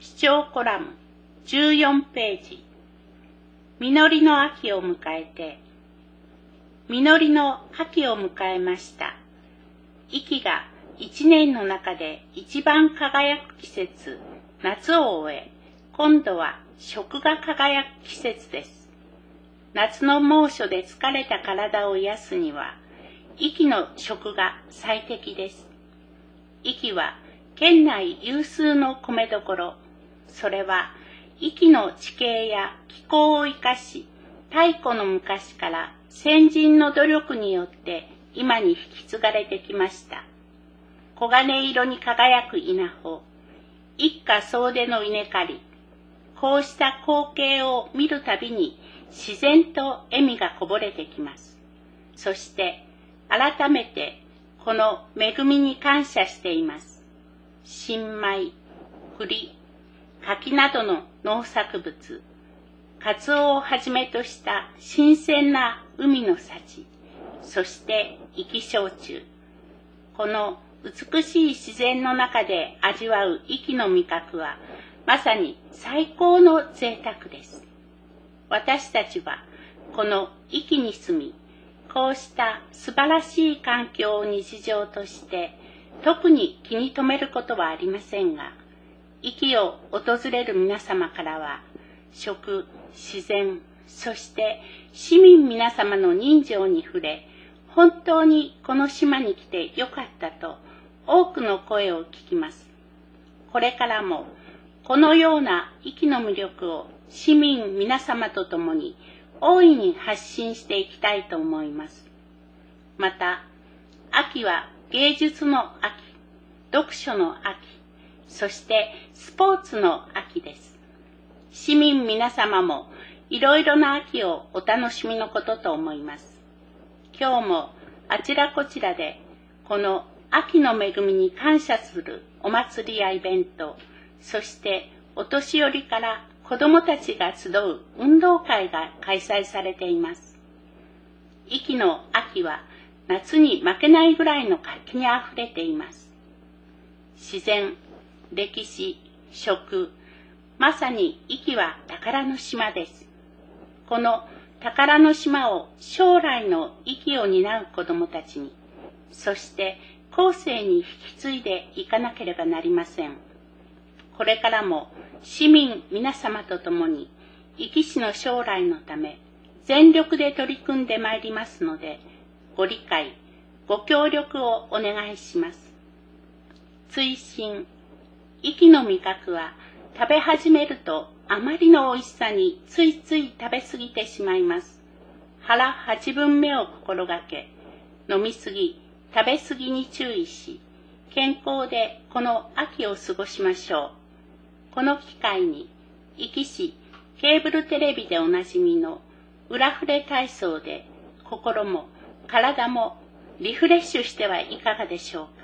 視聴コラム14ページ。実りの秋を迎えて。実りの秋を迎えました。息が一年の中で一番輝く季節、夏を終え、今度は食が輝く季節です。夏の猛暑で疲れた体を癒すには、息の食が最適です。息は県内有数の米どころ。それは、息の地形や気候を生かし、太古の昔から先人の努力によって今に引き継がれてきました。黄金色に輝く稲穂、一家総出の稲刈り、こうした光景を見るたびに自然と笑みがこぼれてきます。そして改めてこの恵みに感謝しています。新米、栗、柿などの農作物、カツオをはじめとした新鮮な海の幸、そして生き焼酎。この美しい自然の中で味わう息の味覚は、まさに最高の贅沢です。私たちはこの息に住み、こうした素晴らしい環境を日常として、特に気に留めることはありませんが、息を訪れる皆様からは、食、自然、そして市民皆様の人情に触れ、本当にこの島に来てよかったと多くの声を聞きます。これからもこのような息の魅力を市民皆様と共に大いに発信していきたいと思います。また、秋は芸術の秋、読書の秋、そしてスポーツの秋です。市民皆様もいろいろな秋をお楽しみのことと思います。今日もあちらこちらでこの秋の恵みに感謝するお祭りやイベント、そしてお年寄りから子どもたちが集う運動会が開催されています。息の秋は夏に負けないぐらいの活気にあふれています。自然、歴史、食、まさに息は宝の島です。この宝の島を将来の息を担う子どもたちに、そして後世に引き継いでいかなければなりません。これからも市民皆様と共に、壱岐市の将来のため、全力で取り組んでまいりますので、ご理解、ご協力をお願いします。追伸、息の味覚は食べ始めるとあまりの美味しさについつい食べ過ぎてしまいます。腹八分目を心がけ、飲みすぎ、食べ過ぎに注意し、健康でこの秋を過ごしましょう。この機会に、壱岐市ケーブルテレビでおなじみの裏フレ体操で心も体もリフレッシュしてはいかがでしょうか。